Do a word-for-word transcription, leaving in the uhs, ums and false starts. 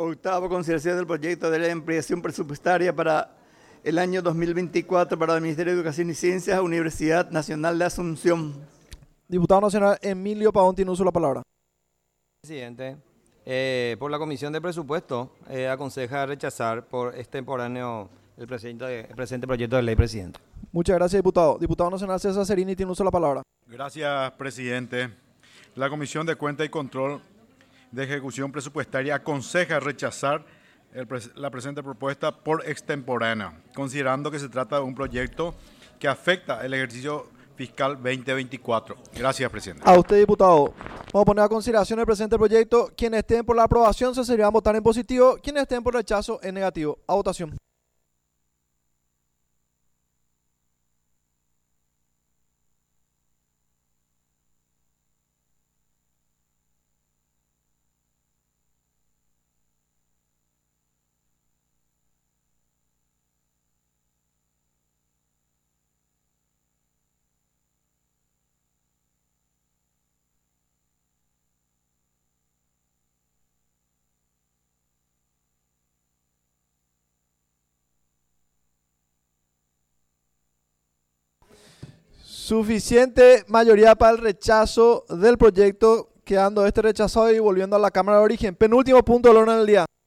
Octavo, consideración del proyecto de ley de ampliación presupuestaria para el año dos mil veinticuatro para el Ministerio de Educación y Ciencias, Universidad Nacional de Asunción. Diputado Nacional Emilio Pavón tiene uso de la palabra. Presidente, eh, por la Comisión de Presupuesto eh, aconseja rechazar por extemporáneo el presente, el presente proyecto de ley, presidente. Muchas gracias, diputado. Diputado Nacional César Cerini tiene uso de la palabra. Gracias, presidente. La Comisión de Cuenta y Control de Ejecución Presupuestaria aconseja rechazar el, la presente propuesta por extemporánea, considerando que se trata de un proyecto que afecta el ejercicio fiscal veinte veinticuatro. Gracias, presidente. A usted, diputado. Vamos a poner a consideración el presente proyecto. Quienes estén por la aprobación se serían votar en positivo. Quienes estén por rechazo en negativo. A votación. Suficiente mayoría para el rechazo del proyecto, quedando este rechazado y volviendo a la Cámara de Origen. Penúltimo punto del orden del día.